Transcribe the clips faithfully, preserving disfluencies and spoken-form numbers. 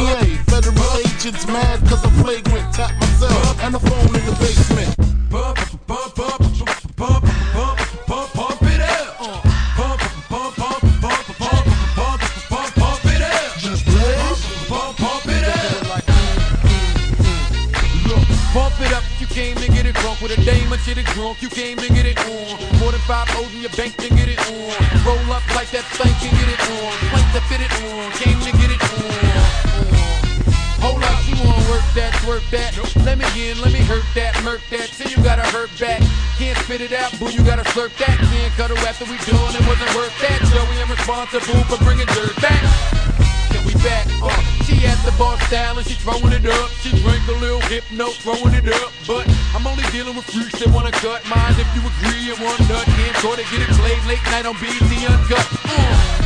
A. Federal agents mad cause I'm flagrant. Tap myself and the phone in the basement. Pump, pump, pump, pump, pump, pump, pump, pump it up. Pump, pump, pump, pump, pump, pump, pump, pump, pump it up. Just blaze. Pump, pump it up. Look, pump it up. You came to get it drunk with a dame, but shit is drunk. You came to get it on. More than five O's in your bank to get it on. Roll up like that thing can get it on. Plank to fit it on. Came to get it on. Hold up, you wanna work that, twerk that. Let me in, let me hurt that, murk that. Till you gotta hurt back. Can't spit it out, boo, you gotta slurp that. Can't cut her after we done, it wasn't worth that. Joey, I'm responsible for bringing dirt back. Can we back? Uh, she at the bar style and she throwing it up. She drink a little hypno, throwing it up. But I'm only dealing with freaks that wanna cut mine. If you agree, and one nut can't try to get it played late night on B E T Uncut. Uh.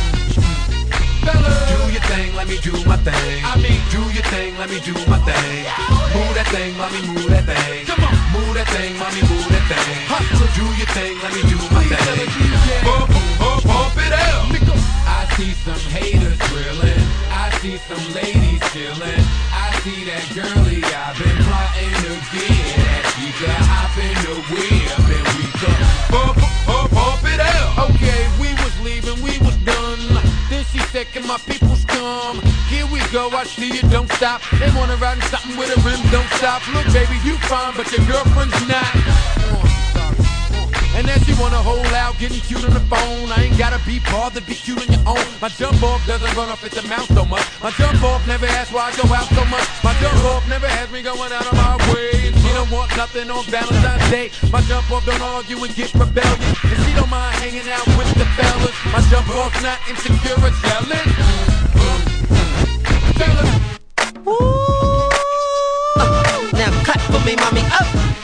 Do your thing, let me do my thing. I mean, do your thing, let me do my thing. Move that thing, mommy, move that thing. Come on, move that thing, mommy, move that thing. Do your thing, let me do my thing. Pump, pump, pump it up. I see some haters drilling. I see some ladies chilling. I see that girlie I've been plotting to get. She got hop in the whip and we go pump, pump, pump it up. Okay, we was leaving, we was done. Then she said, can my peoples come? Here we go, I see you, don't stop. They wanna ride in something with a rim, don't stop. Look, baby, you fine, but your girlfriend's not. And then she wanna hold out, getting cute on the phone. I ain't gotta be bothered, be cute on your own. My jump off doesn't run off at the mouth so much. My jump off never asks why I go out so much. My jump off never has me going out of my way. And she don't want nothing on Valentine's Day. My jump off don't argue and get rebellious. And she don't mind hanging out with the fellas. My jump off's not insecure or jealous. Jealous. Ooh. Uh, now clap for me, mommy. Up.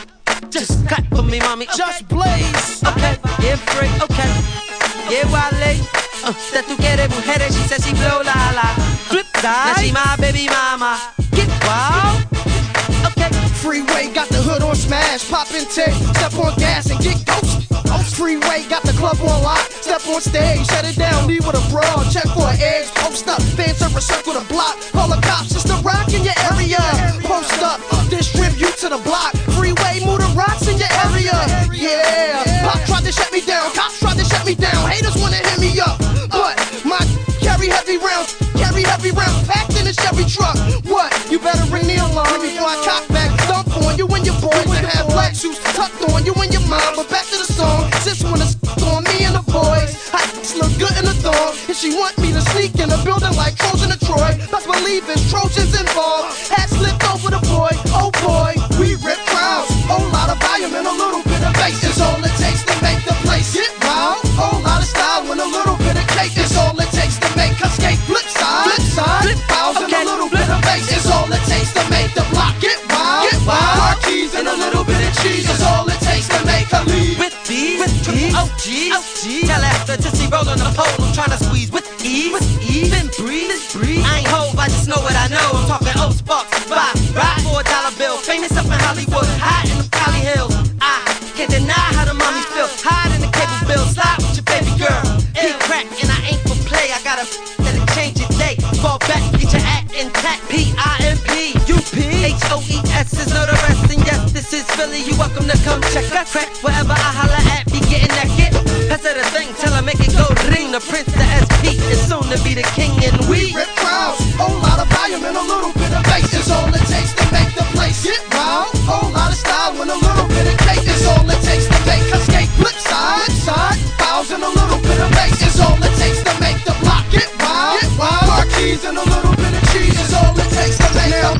Just clap for me, mommy. Okay. Just blaze. Okay, yeah, free, okay. Yeah, Wale. Uh, that tú quieres mujeres, she said she blow la la. Flip side. Now she my baby mama. Get wild. Okay. Freeway got the hood on smash, pop in tape, step on gas and get ghost. Freeway got the club on lock, step on stage, shut it down, leave with a brawl, check for an eggs, post up, fan service circle the block, call the cops, it's the rock in your area, post up, distribute to the block, freeway, move the rocks in your area, yeah, pop tried to shut me down, cops tried to shut me down, haters wanna hit me up, but my carry heavy rounds, carry heavy rounds, packed in a Chevy truck, what, you better ring the alarm before I cock back, dump on you and your boys that have black shoes tucked on you and your mom, but back to the song, sis wanna on me and the boys, I look good in the thong, and she want me to sneak in the building like Trojan to Troy, best believe it's Trojans involved, hat slipped over the boy, oh boy, we rip crowds, whole lot of volume and a little bit of bass, it's all it takes to make the place get wild, whole lot of style and a little bit of cake, it's all it takes to make us skate, flip side, flip side, flip files and a little bit of bass, it's all it takes to make the block get wild, get wild, car keys and a little bit of cheese, it's all it takes to make her leave, with these, with these, oh G, oh G, tell after till she roll on the pole, I'm tryna squeeze with ease, with ease, then breathe, breathe, I ain't hove, I just know what I know, I'm talking old sparks, five, right, four dollar bill, famous up in Hollywood, high in the Cali Hills, I can't deny how the mommies feel, hide in the cable bill, slide with your baby girl, he crack and I ain't for play, I got a that'll change your day, fall back, get your act intact, P I M P, U P, H O E S is know the rest, and yes, this is Philly, you welcome to come check us, crack, wherever I holla at, be getting that kid, pass her the thing, tell her make it go ring, the prince, the S P, is soon to be the king, and we rip crowds, whole lot of volume and a little bit of bass, it's all it takes to make the place get wild, whole lot of style and a little bit of cake, it's all it takes to make us skate, flip side, flip side, files and a little bit of bass, it's all it takes to make the block get wild, get wild, car keys and a little bit of cheese, it's all it takes to make them.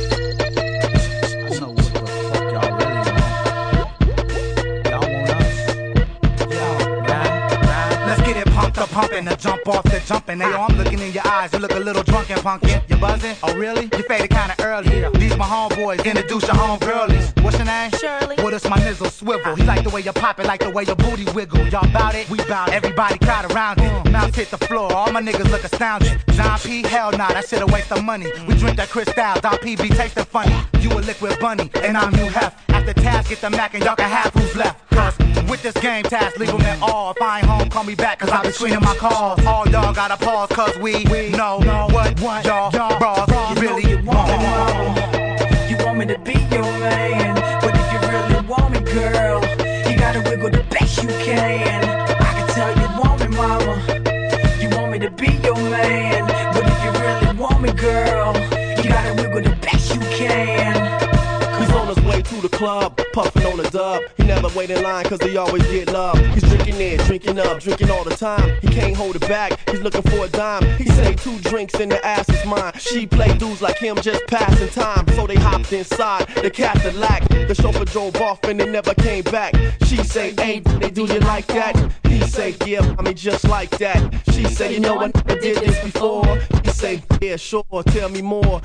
Pumping, to jump off the jumping. Hey, yo, I'm looking in your eyes. You look a little drunk and punkin'. You buzzing? Oh, really? You faded kinda early. These my homeboys. Introduce your homegirlies. What's your name? Shirley. Well, it's my nizzle swivel. He like the way you pop it, like the way your booty wiggle. Y'all bout it? We bout it. Everybody crowd around it. Mouth hit the floor. All my niggas look astounded. John P, hell nah, that shit'll waste of money. We drink that Cristal. Don P be tasting funny. You a liquid bunny, and I'm Hugh Hef. After the task, get the Mac, and y'all can have who's left. Cause with this game task, leave them at all. If I ain't home, call me back, cause I be screening my calls. All y'all gotta pause, cause we, we know, know what, what y'all, y'all bras you really you want. You want me to be your man, but if you really want me, girl, you gotta wiggle the best you can. I can tell you want me, mama. You want me to be your man, but if you really want me, girl, you gotta wiggle the best you can. He's on his way to the club, puffing on a dub. He never wait in line cause he always get love. He's drinking in, drinking up, drinking all the time. He can't hold it back, he's looking for a dime. He say two drinks and the ass is mine. She play dudes like him just passing time. So they hopped inside the Cadillac. The chauffeur drove off and they never came back. She say, ain't they do you like that? He say, yeah, I mean just like that. She say, you know I never did this before. He say, yeah, sure, tell me more.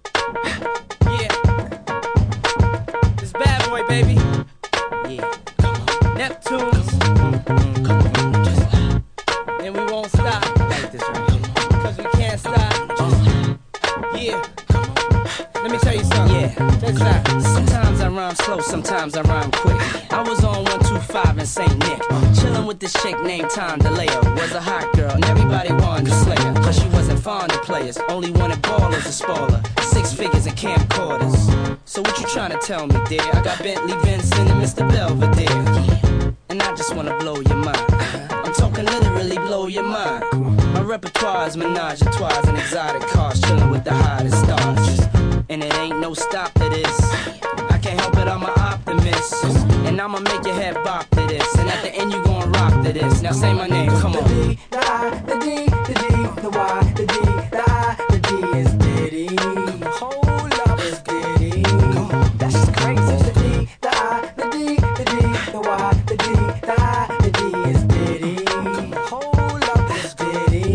Yeah. It's Bad Boy, baby. Yeah. Neptunes. Come on. Just, and we won't stop. Like this right here. Cause we can't stop. Just, yeah. Let me tell you something. Yeah. Check this out. Sometimes I rhyme slow, sometimes I rhyme quick. I was on one two five in Saint Nick. Chillin' with this chick named Tom DeLeo. Was a hot girl and everybody wanted to slay her. Cause she wasn't fond of players. Only wanted ballers to spoil her. Six figures and camcorders. So what you trying to tell me, dear? I got Bentley Vincent and Mister Belvedere. And I just wanna blow your mind. I'm talking literally blow your mind. My repertoire is menage a trois and exotic cars. Chillin' with the hottest stars. And it ain't no stop to this. I can't help it, I'm an optimist. And I'ma make your head bop to this. And at the end you gon' rock to this. Now say my name, come on. The D, the I, the D, the D, the Y, the D, the I, the D is Diddy. Hold up, it's Diddy. That's just crazy. The D, the I, the D, the D, the Y, the D, the I, the D is Diddy. Hold up, it's Diddy.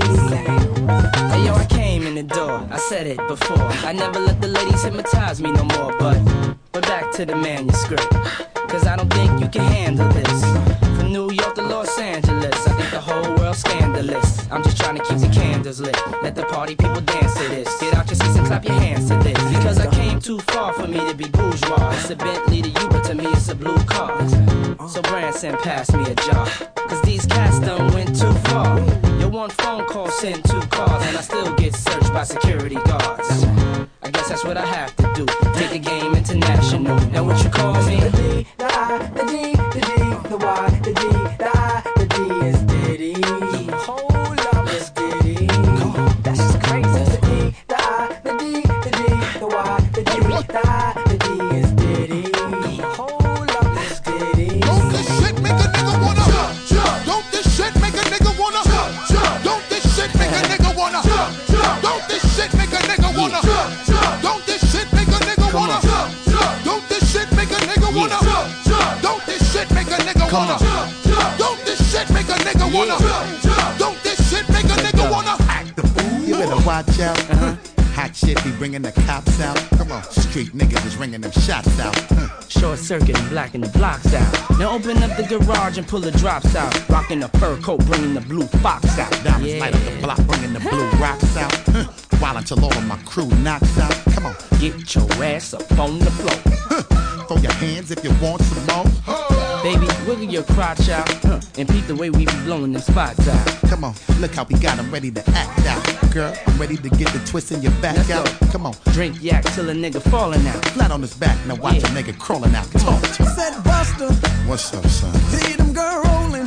Hey yo, I came in the door, I said it before. I never let the ladies hypnotize me no more. But, but back to the manuscript. Cause I don't think you can handle this. From New York to Los Angeles, I think the whole world's scandalous. I'm just trying to keep the candles lit. Let the party people dance to this. Get out your seats and clap your hands to this. Because I came too far for me to be bourgeois. It's a Bentley to you, but to me it's a blue car. So Branson, pass me a jar. Cause these cats done went too far. Your one phone call sent two cars, and I still get searched by security guards. I guess that's what I have to do. Take the game international. Now what you call me? The D, the I, the D, the D, the Y, the D, the I, the D is Diddy. Hold up, it's Diddy. That's just crazy. The D, the I, the D, the D, the Y, the D, the I, the D is Diddy. Hold up, it's Diddy. Don't this shit make a nigga wanna jump, jump. Don't this shit make a nigga wanna jump, jump. Don't this shit make a nigga wanna jump, jump. Don't this shit make a nigga wanna jump, jump. Don't this shit make a nigga wanna jump, jump. Don't this shit make a nigga wanna jump, jump. Don't this shit make a nigga wanna jump, jump. Don't this shit make a nigga wanna jump, jump. Don't this shit make a nigga wanna act the fool. You better watch out. Uh-huh. Hot shit be bringing the cops out. Come on, street niggas is ringing them shots out. Huh. Short circuit and blacking the blocks out. Now open up the garage and pull the drops out. Rocking the fur coat, bringing the blue fox out. Diamonds Yeah. light up the block, bringing the blue rocks out. Huh. While until all of my crew knocks out. Come on, Get your ass up on the floor. huh. Throw your hands if you want some more. Baby, wiggle your crotch out. Huh. And peep the way we be blowing them spots out. Come on, look how we got them ready to act out. Girl, I'm ready to get the twist in your back Let's out. go. Come on, Drink yak till a nigga falling out. flat on his back, now watch Yeah. a nigga crawling out. Talk to him. Said Buster, What's up, son? see them girl rolling,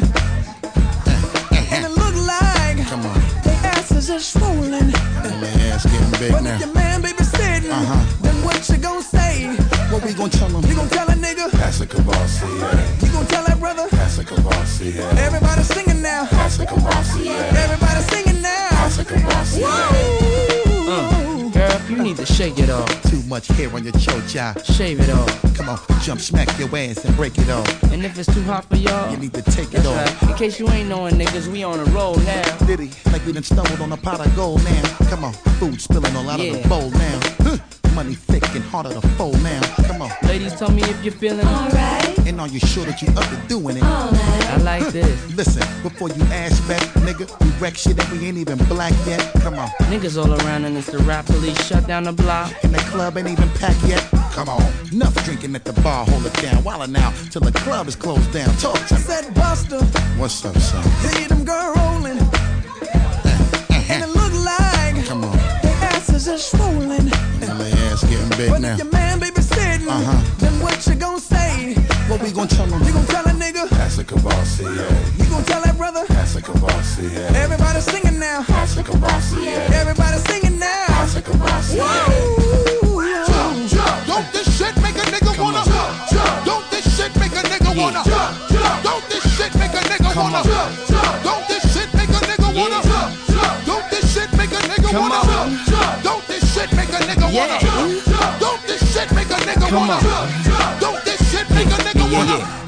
and it look like Come on, they asses are swollen. my ass getting big But now. if your man baby sitting, Uh-huh. then what you gon' say? What we gonna tell him? You gon' tell a nigga? That's a Kavasi, yeah. You gon' tell that brother? That's a Kavasi, yeah. Everybody singing now. That's a Kavasi, yeah. Everybody singing now. That's a Kavasi, yeah. Uh, girl, you need to shake it off. Too much hair on your chocha. Shave it off. Come on, jump, smack your ass and break it off. And if it's too hot for y'all, You need to take it that's off. right. In case you ain't knowing, niggas, we on a roll now. Diddy, like we done stumbled on a pot of gold now. Come on, food spilling all out of Yeah. the bowl now. Huh. money thick and harder to fold now. Come on. Ladies, tell me if you're feeling alright. And are you sure that you up to doing it? Alright. I like this. Listen, before you ask back, nigga, we wreck shit and we ain't even black yet. Come on. Niggas all around and it's the rap police shut down the block. And the club ain't even packed yet. Come on. Enough drinking at the bar, hold it down. Wildin' now till the club is closed down. Talk to me. Said Buster. What's up, son? See them girl rolling. Uh-huh. And it look like. Come on. Their asses are swollen. And their ass getting big but now. If your man baby sitting, uh-huh. then what you gon' say? What we gon' tell him? You gon' tell a nigga? That's a Cavassier. You gon' tell that brother? That's a Cavassier. Everybody singing now. That's a Cavassier. Everybody singing now. That's a Cavassier. Jump, jump. Don't this shit make a nigga wanna jump, jump. Don't this shit make a nigga wanna jump, jump. Don't this shit make a nigga wanna jump, jump. Don't this shit make a nigga wanna jump, jump. Don't this shit make a nigga wanna jump, jump. Don't this shit make a nigga wanna jump, jump. Don't this shit make a nigga wanna jump,